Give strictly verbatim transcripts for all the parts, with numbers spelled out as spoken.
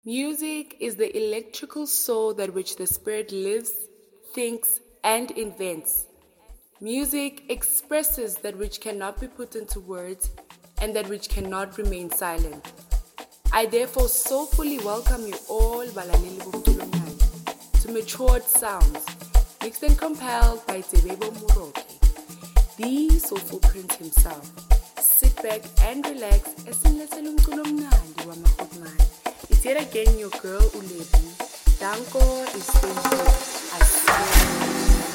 Music is the electrical soul that which the spirit lives, thinks, and invents. Music expresses that which cannot be put into words and that which cannot remain silent. I therefore soulfully welcome you all, Balaleli Bomculo Mnandi, to Matured Sounds, mixed and compiled by Tebebo Moroki, the soulful prince himself. Sit back and relax as in Let's Umculo Mnandi wa Mahotmai. It's yet again your girl Ulebi. Danko is staying here. I swear.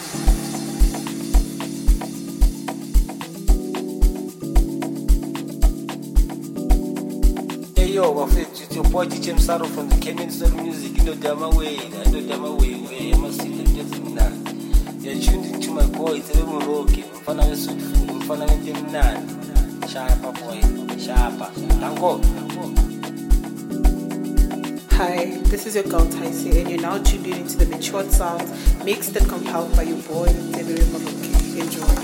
Yo, my friend, it's your boy D J Msaro from the Kenyan Soul Music. You know, damn away, I know damn away, where I must see them just now. You're tuned into my boy, Tebebo Moroki. Mfana we sweet food, mfana we Mnandi. Sharpa boy, sharpa. Danko. Hi, this is your girl Taisi, and you're now tuned in into the Matured Sounds, mixed and compiled by your boy Tebebo Moroki. Enjoy.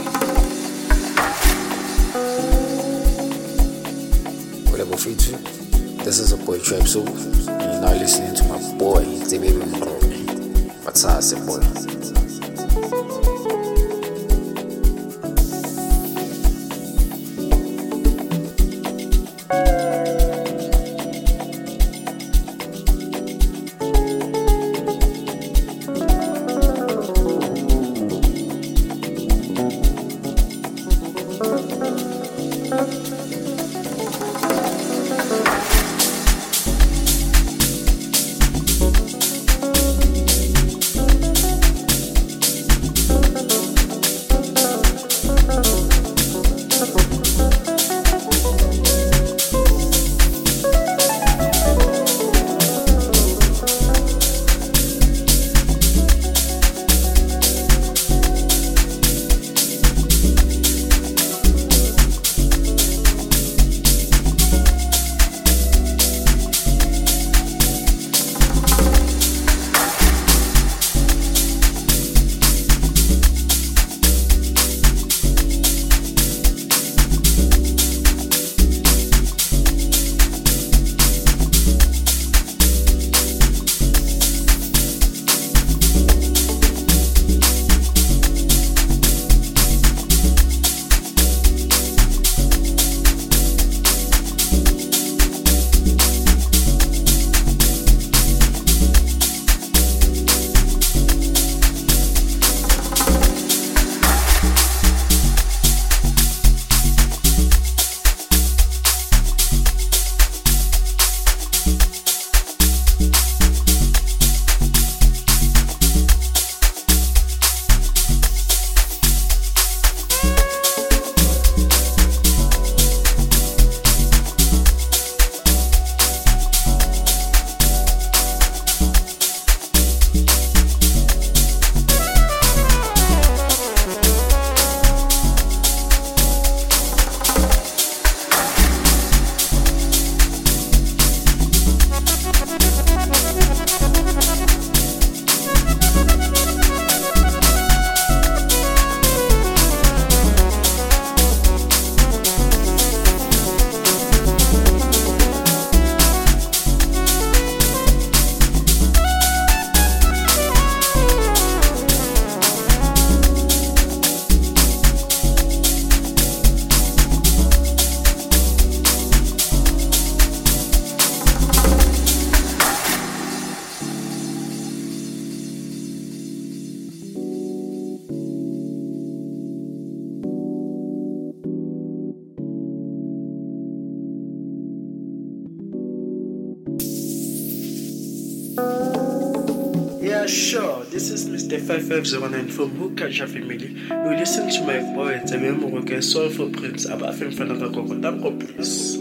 Whatever fit you. This is a boy Trap Soul, and you're now listening to my boy Tebebo Moroki. What's up, say boy? Yeah, sure. This is Mister five five zero nine from Hukaja family. You listen to my boy, Tebebo Moroki, Soulful Prince, Abafim Fanaka Koko. Danko, please.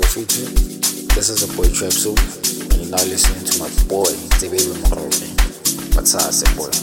Fetu. This is a boy Trap Soul, and you're now listening to my boy, the baby Moroni. What's up, say boy?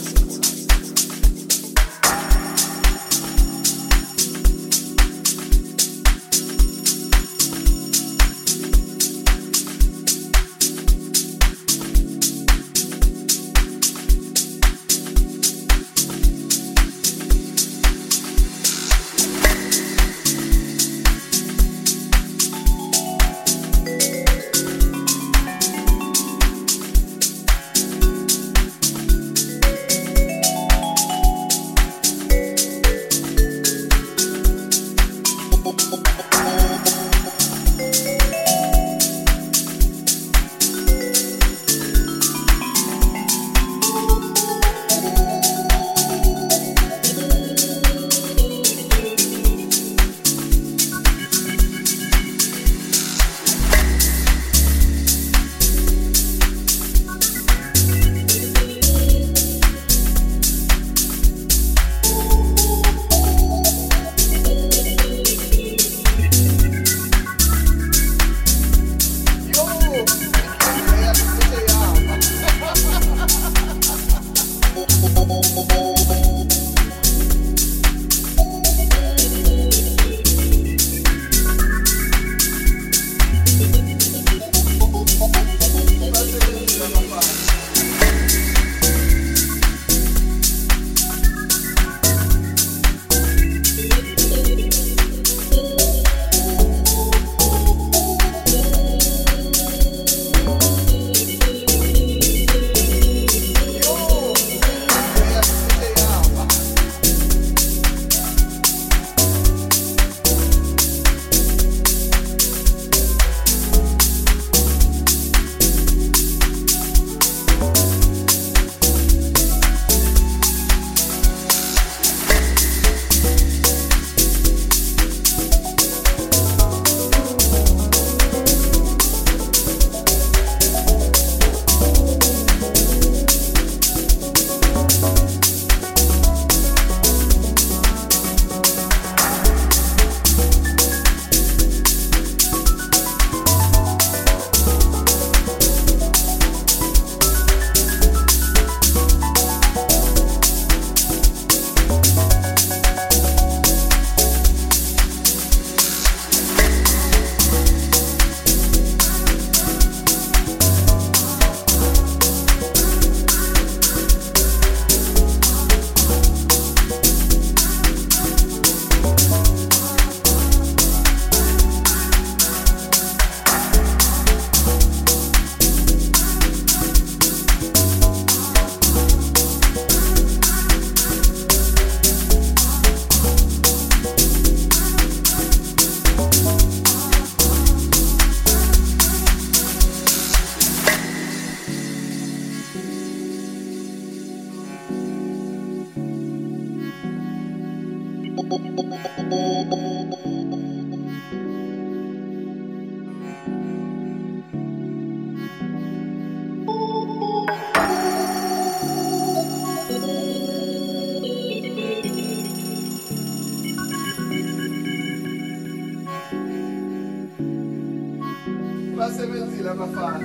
Basebenzile abafana.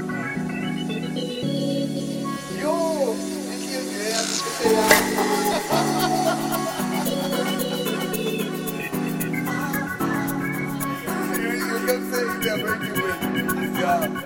Yo, inhliziyo yami You can say they are making it. Yeah.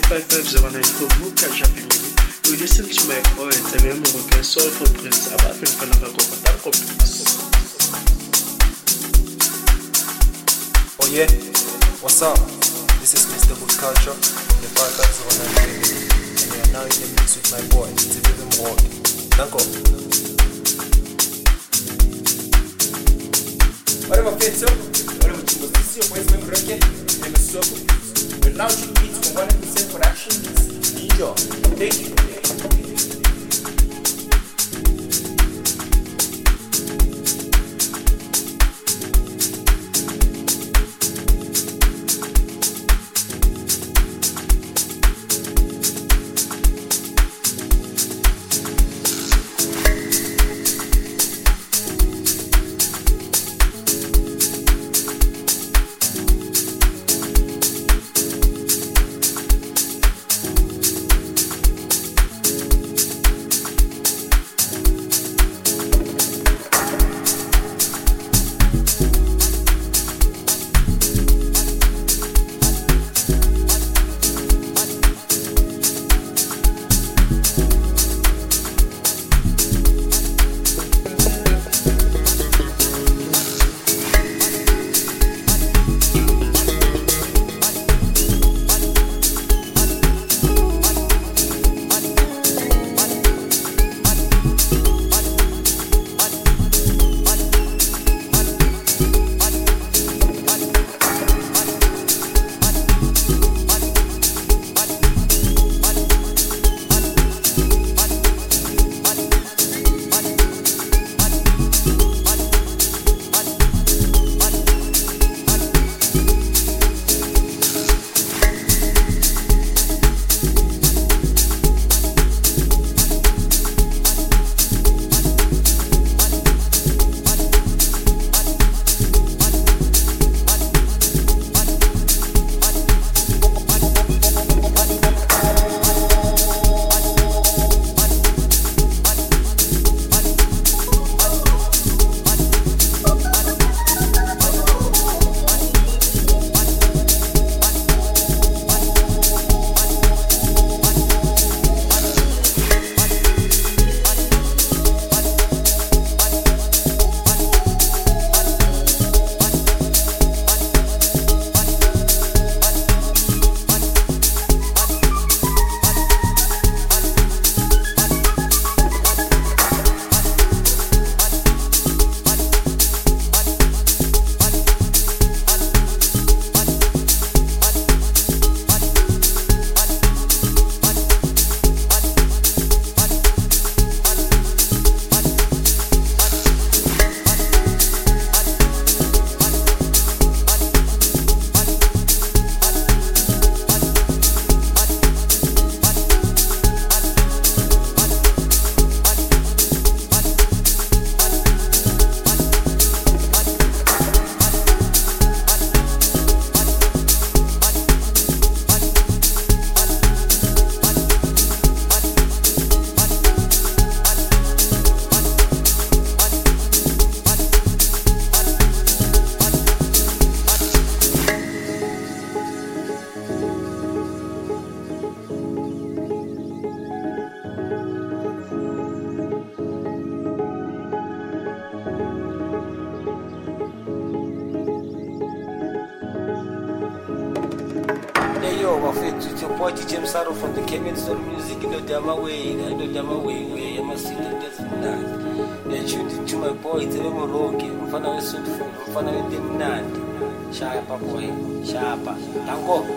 five five zero nine from Mukaja family. You listen to my boy, Tabea Moroke, Soul for Prince, Abafin Fanakako, Tanko please. Oh yeah, what's up? This is Mister Good Culture from the five five zero nine family, and we are now in the mix with my boy, Tabea Moroke. Tanko. Ora mafetso, ora mutungosisi okwezi mroke, nemesoko. The lounge beats one hundred percent production mix. Enjoy. Thank you. Yo, wafethu, it's your boy D J Msaro from the Kenyan Soul Music in the Dama way. I know Dama way, where I must see the death night. You're tuned into my boy, Tabea Moroke. Mfana we Sudfu, mfana we Demnandi. Shapa boy, Shapa. Tango.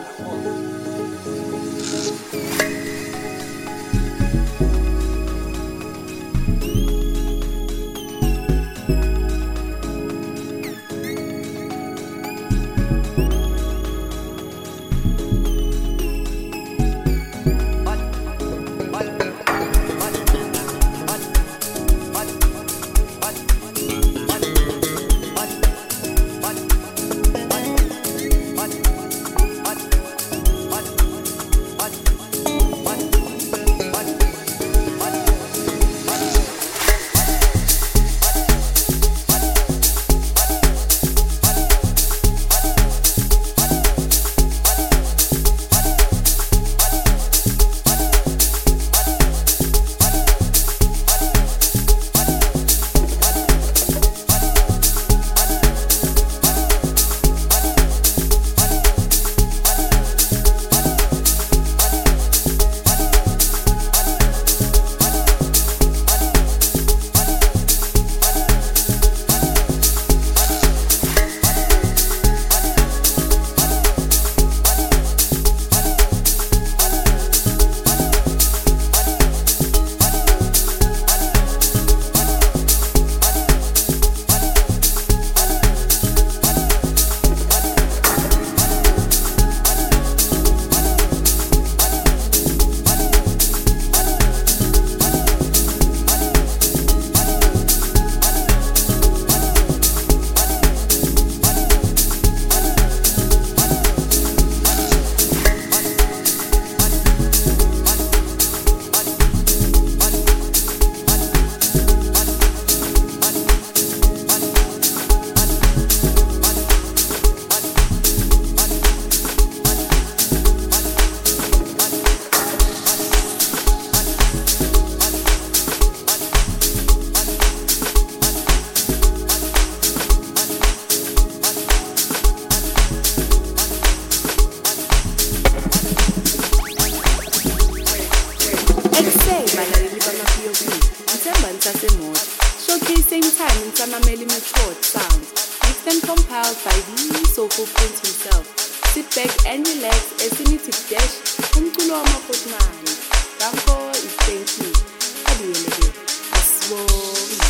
Sanameli Matured sounds, mixed and compiled by the Soulful Prince himself. Sit back and relax as you need to dash umculo wamaphotmani. Danko is thank you. Abiyeleke. Asibonge.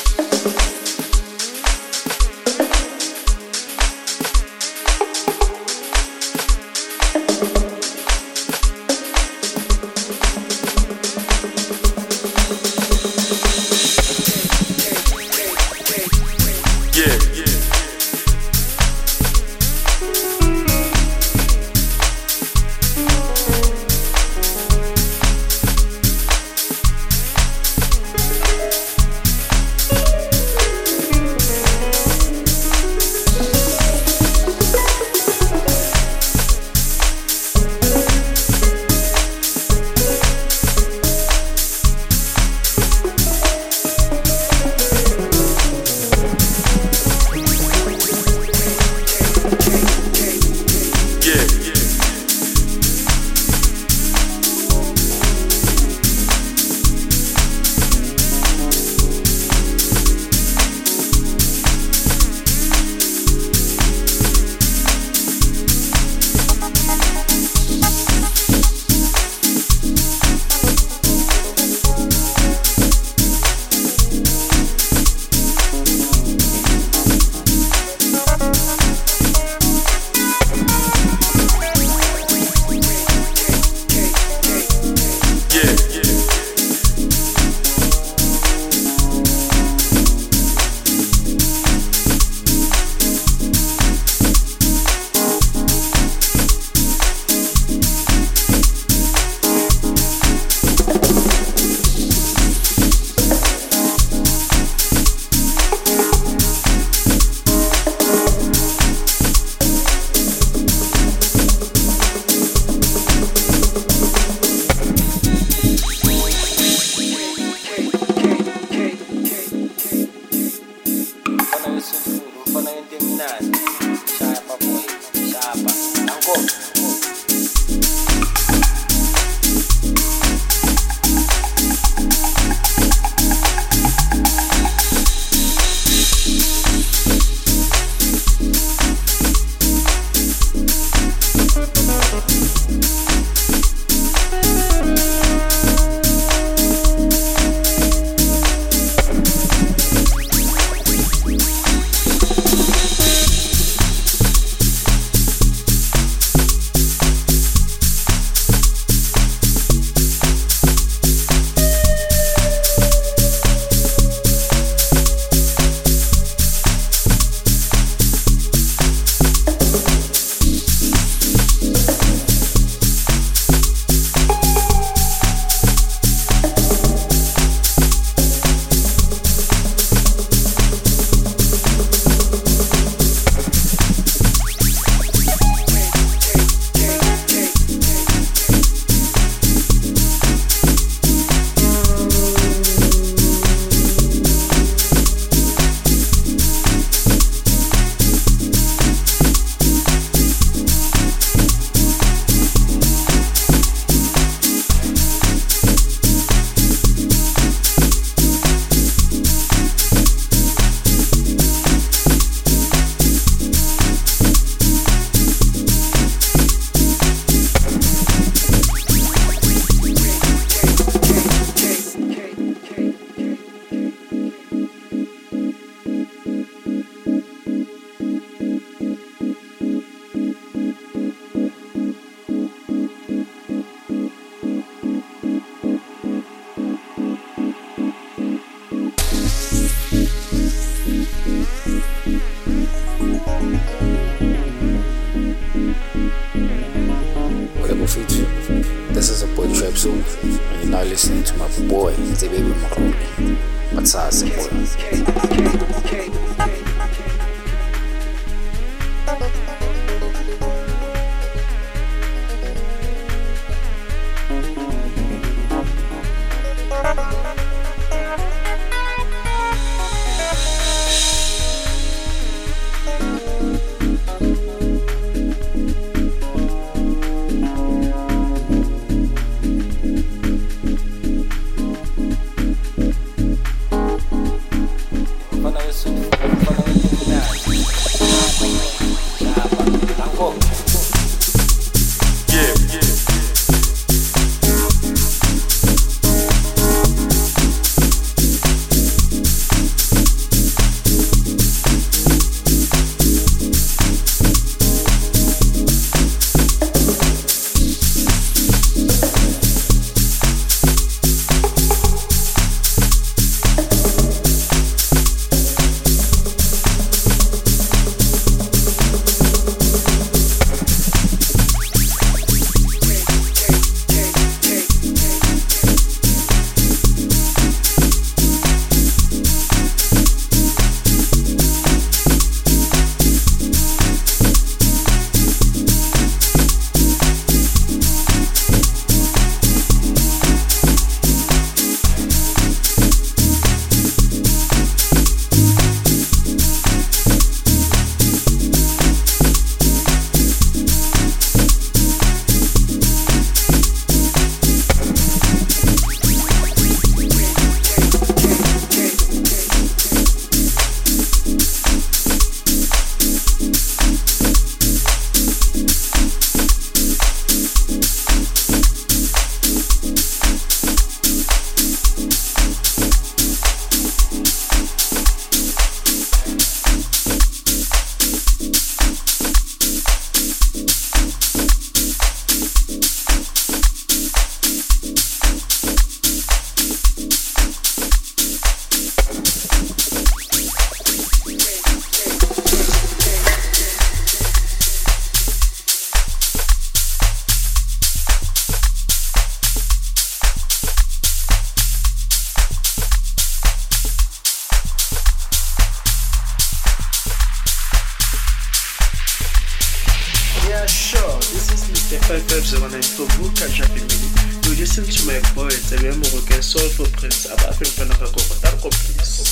And you're now listening to my boy, the baby Maruli. What's up, boy? When I was sure, this is Mister five five zero nine from Mukaja family. You listen to my boy, Tebe Moroke, Soulful Prince, Abafin Fanakako, Tanko, please.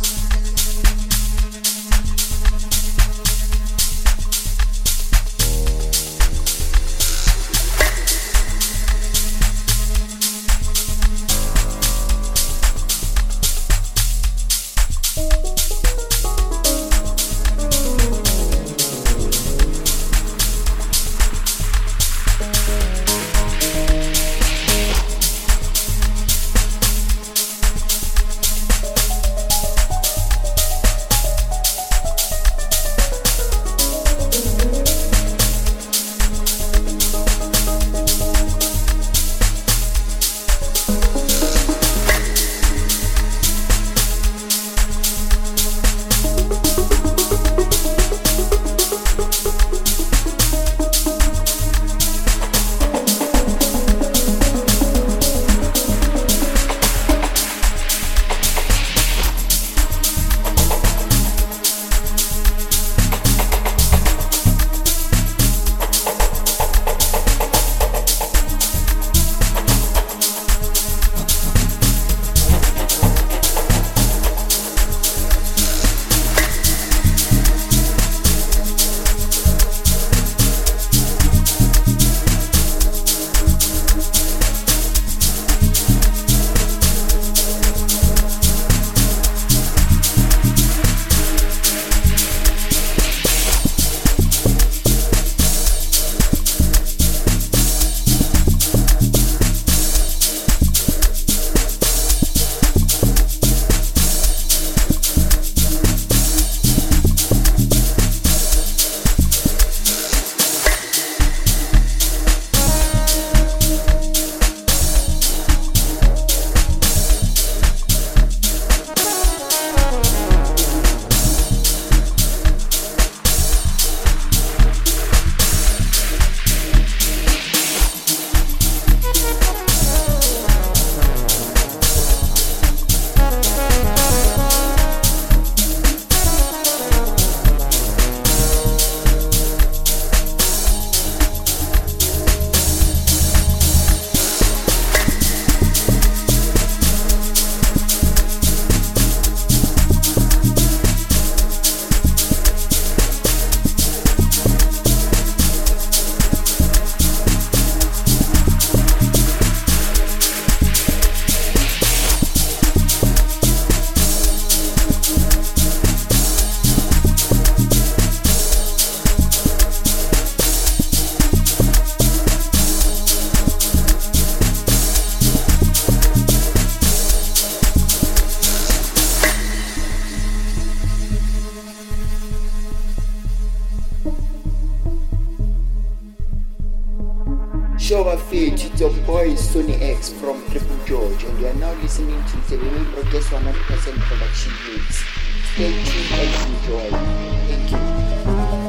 Show a feed, it's your boy Sonny X from Triple George, and you are now listening to the Living Broadcast one hundred percent production units. Stay tuned and enjoy. Thank you.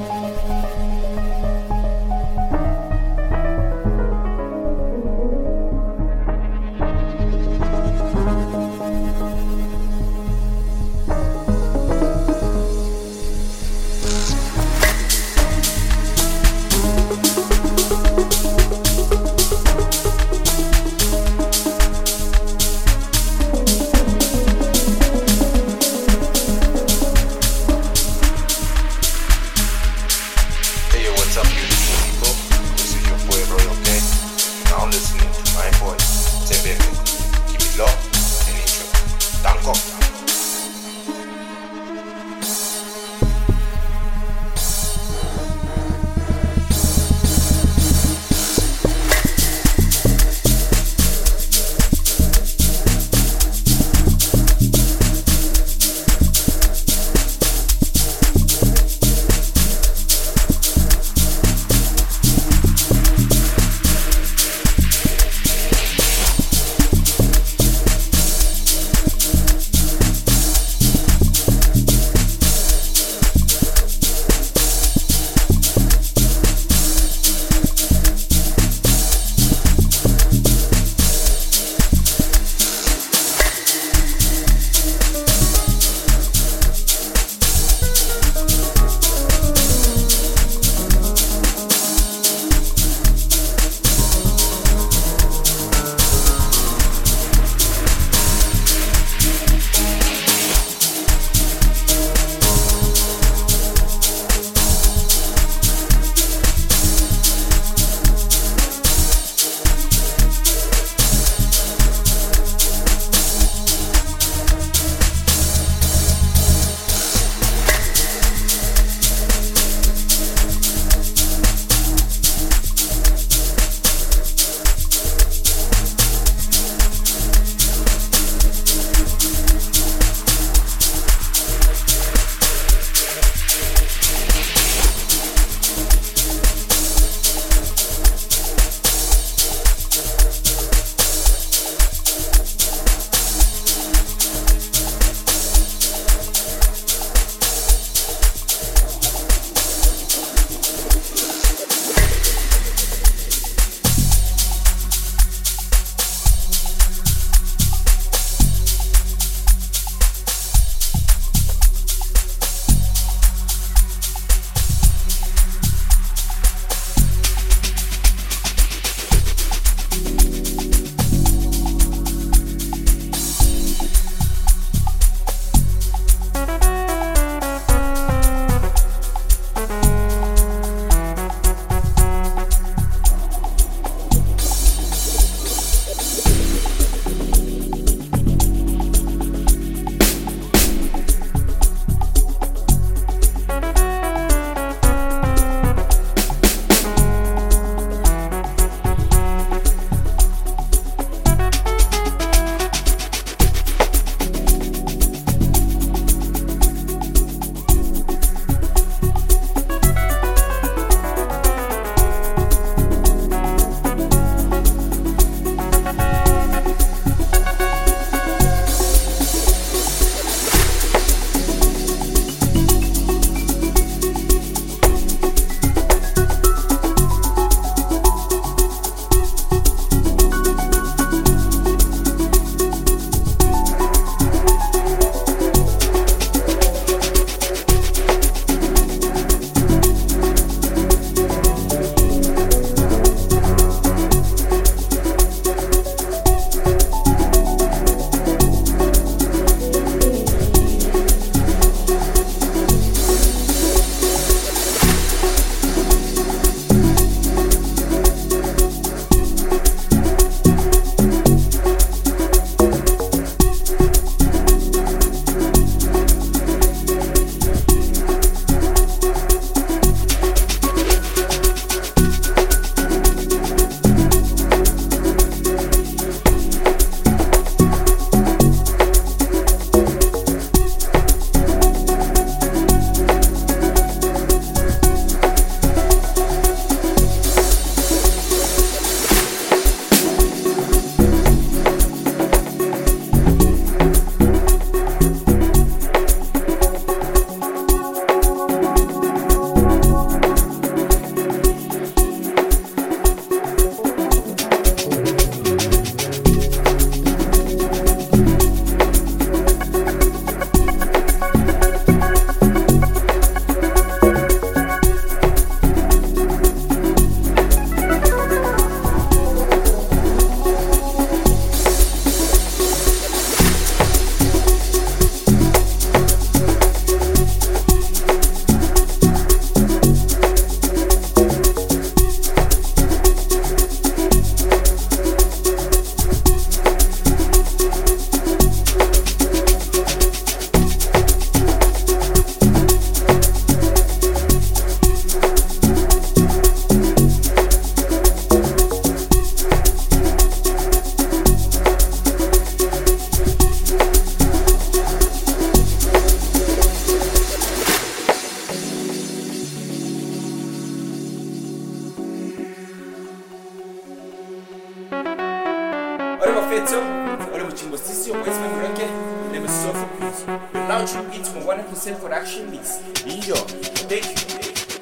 Bafethu, all of Jimbo Sisi, your boys from Reke, never suffer beats. We're launching beats from one hundred percent production mix. Enjoy. Thank you.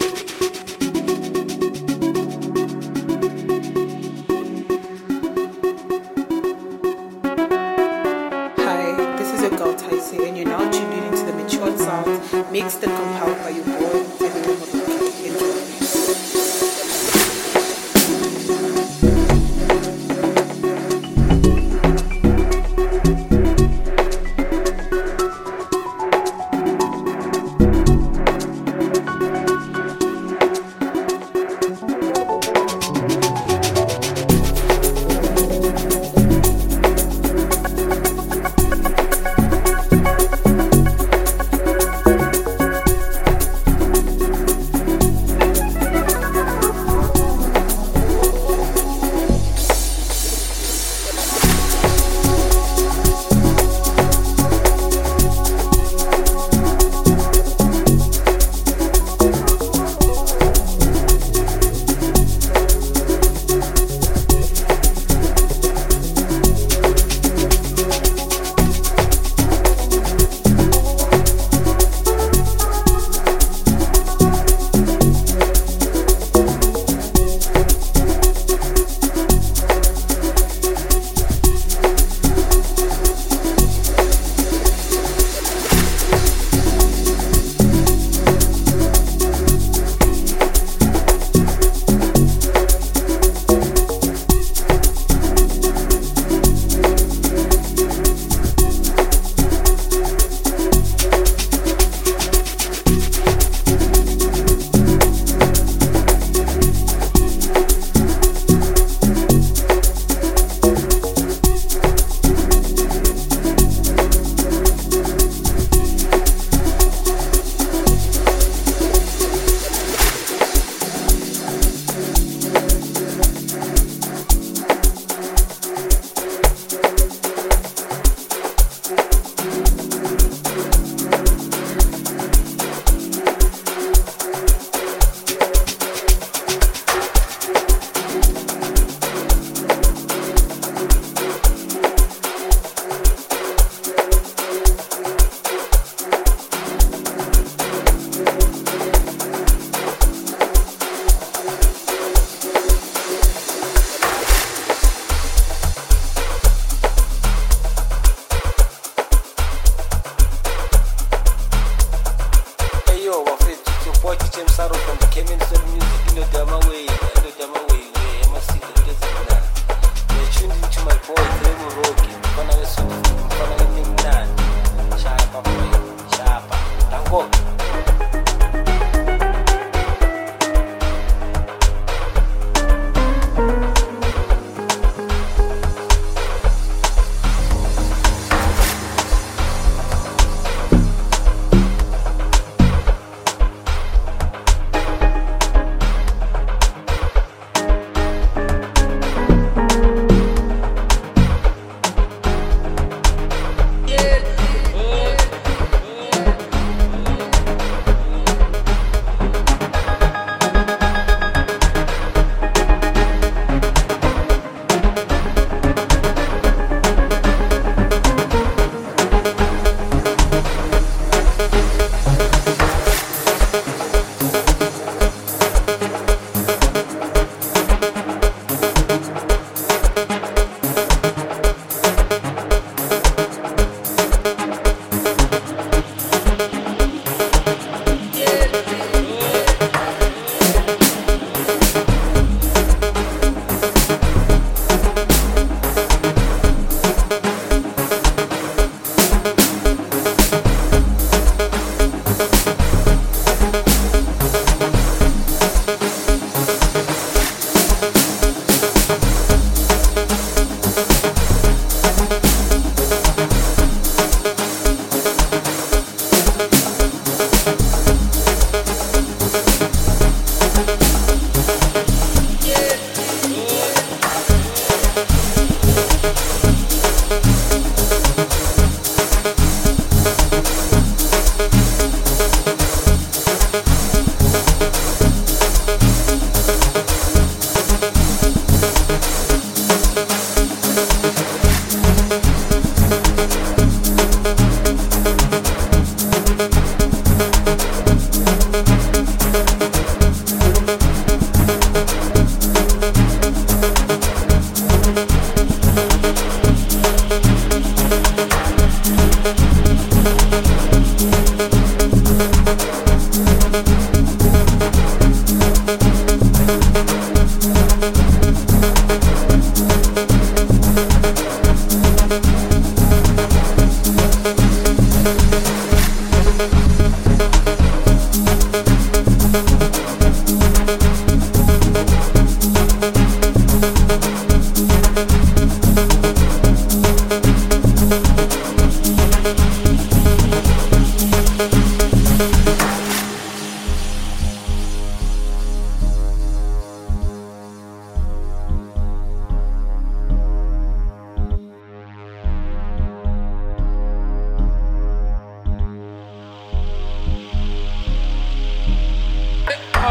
Hi, this is your girl Taisi, and you're now tuned in into the Matured Sound, mixed and compiled by your boy, Tebele Moroke. Enjoy.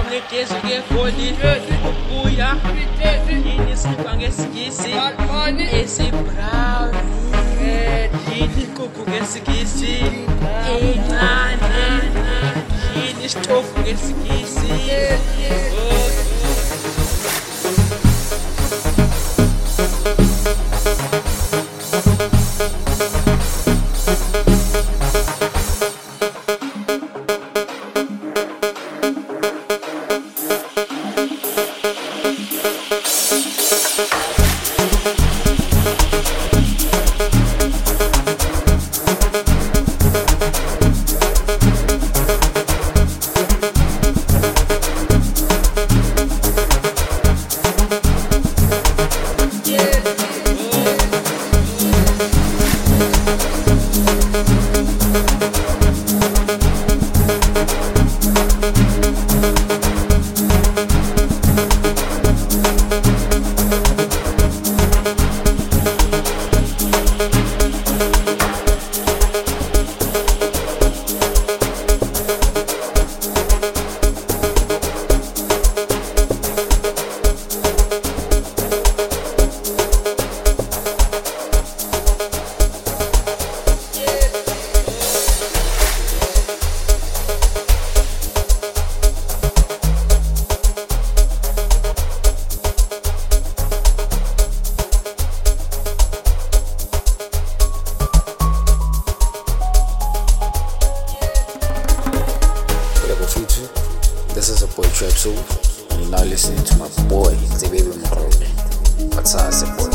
Awunetezo ngefoni ubuya yini sipa ngesikisi esi brown yini kuku ngesikisi encane yini sitofu ngesikisi This is a boy Trap Soul, and you're now listening to my boy, the baby Mrode. What's up, the boy?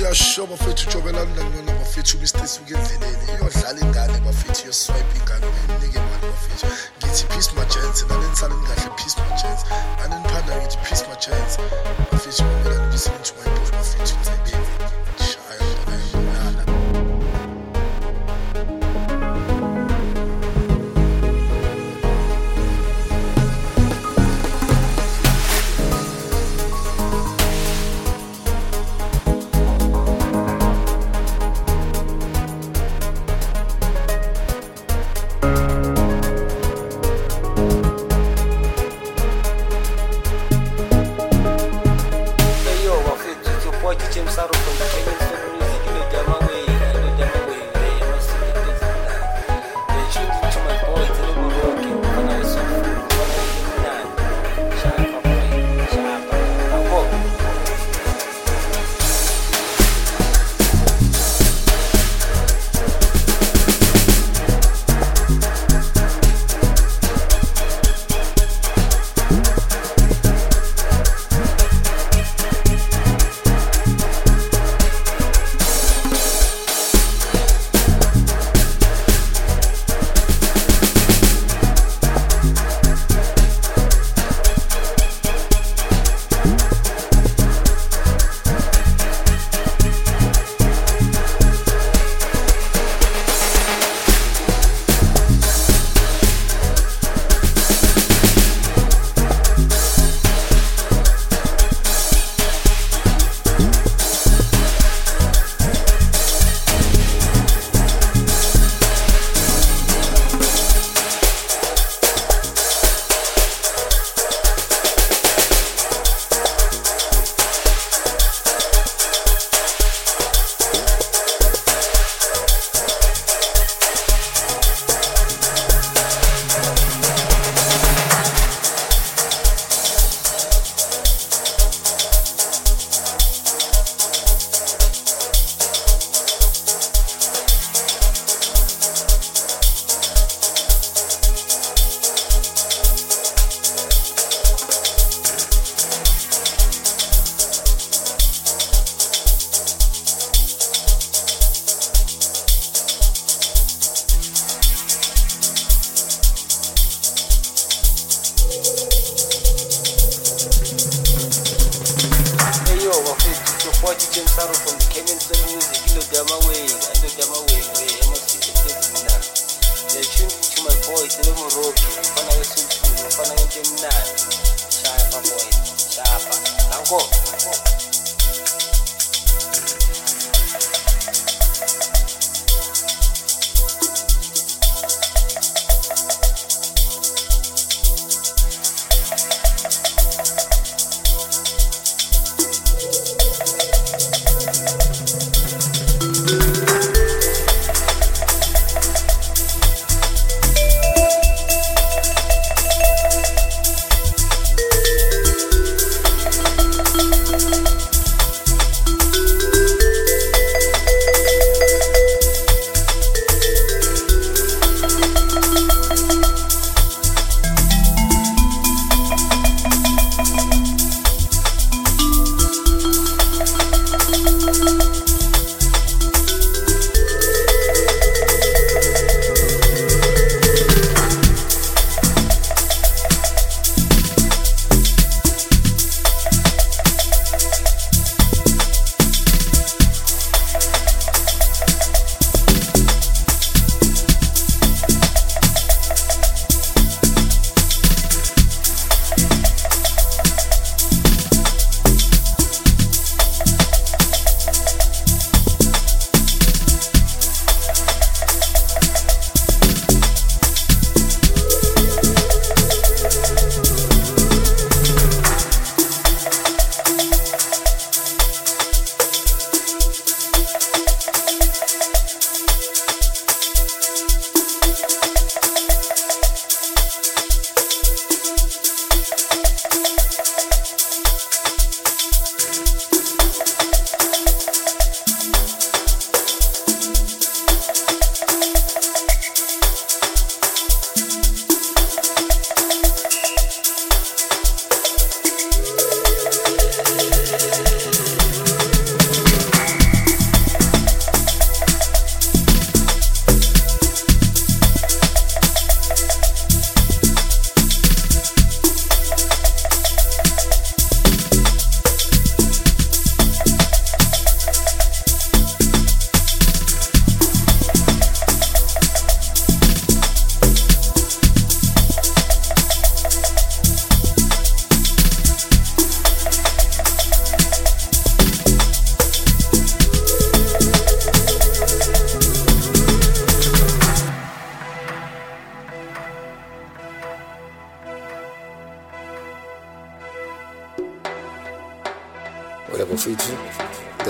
iyasho bafethu ujobelani nangona bafethu mister suke endleleni iyodlala ingane bafethu yoswipe ingane uyinike imali bafethu ngithi peace my chance nani nisaleni kahle peace my chance nani niphanda ngithi peace my chance bafethu kumele listening to my boy bafethu baby shaya shaya.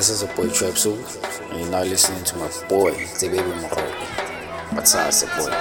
This is a boy Trap Soul, and you're now listening to my boy, the baby Moro. What's up, the boy?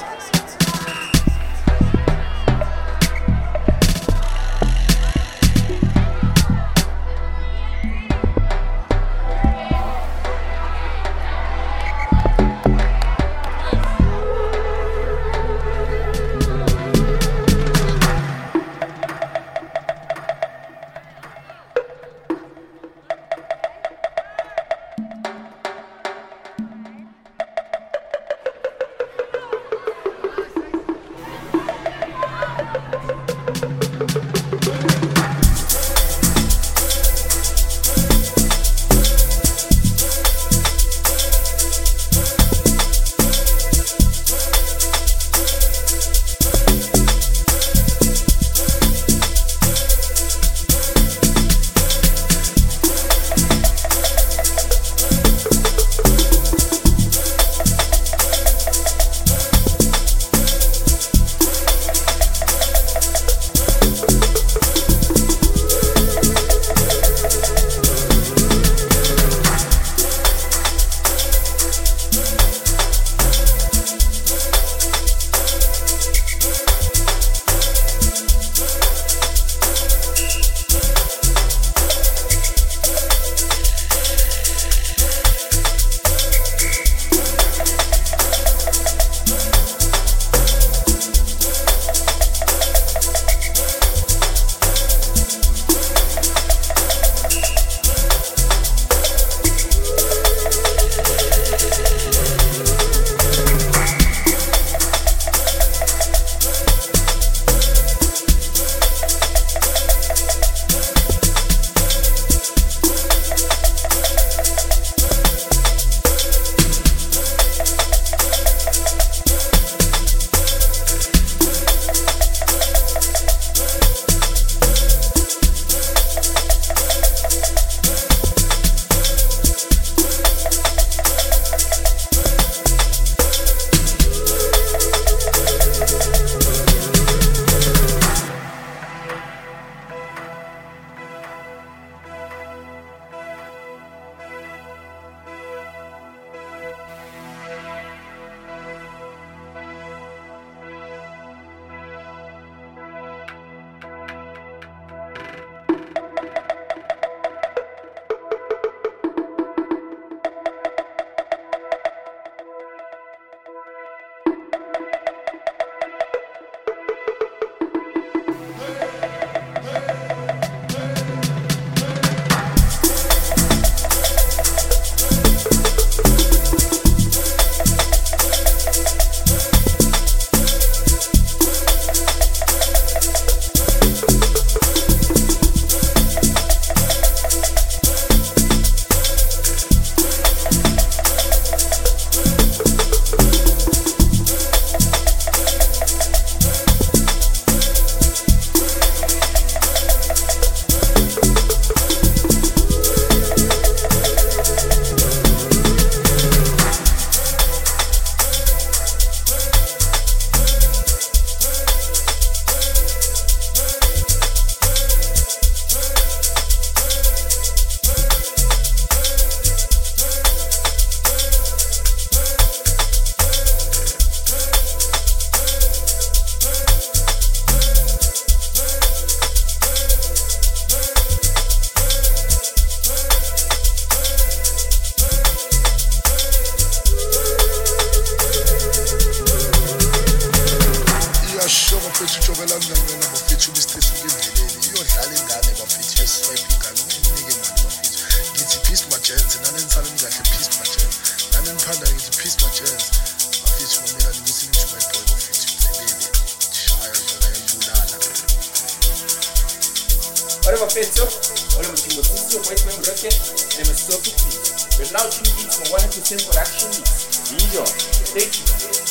Ora bafethu, ora mthimbo sisi voice member yake nemesofu please. We're now tuning into one hundred percent production mix. Enjoy. Thank you.